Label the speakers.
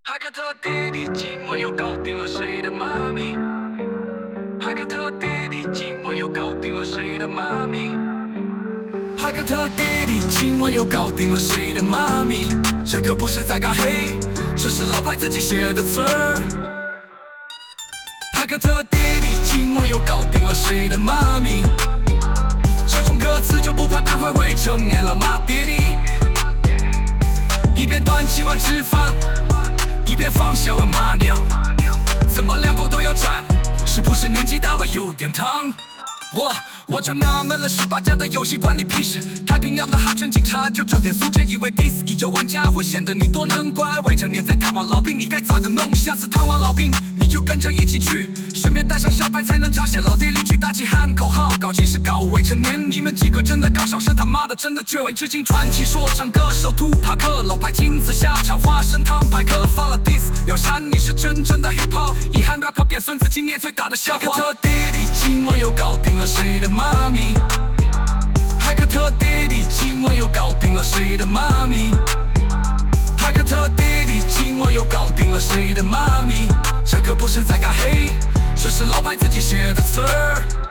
Speaker 1: 哈克特爹地今晚又搞定了谁的妈咪？哈克特爹地今晚又搞定了谁的妈咪？哈克特爹地今晚又搞定了谁的妈咪？这可不是在尬黑，这是老派自己写的词儿。哈克特爹地今晚又搞定了谁的妈咪？这种歌词就不怕大会未成年了吗？爹地一边端起碗吃饭，一边放下了骂娘，怎么两口都要占？是不是年纪大了有点烫？我就纳闷了，18家的游戏关你屁事？太平洋的哈城警察就这点素质，以为 diss 1.9万家会显得你多能管？未成年在探望老兵，你该咋个弄？下次探望老兵，你就跟着一起去，顺便带上小白，才能彰显老爹邻居大气喊口号。搞基是搞未成年，你们几个真的搞笑，是他妈的真的绝。致敬传奇说唱歌手图帕克，老派金子下场花生汤派克发了 diss， 要删你是真正的 hip hop， 遗憾 rap 变孙子今年最大的笑话。哈克特爹地今晚又搞定了谁的妈咪？哈克特爹地今晚又搞定了谁的妈咪？哈克特爹地今晚又搞定了谁的妈咪？这可不是在尬黑，这是老派自己写的词儿。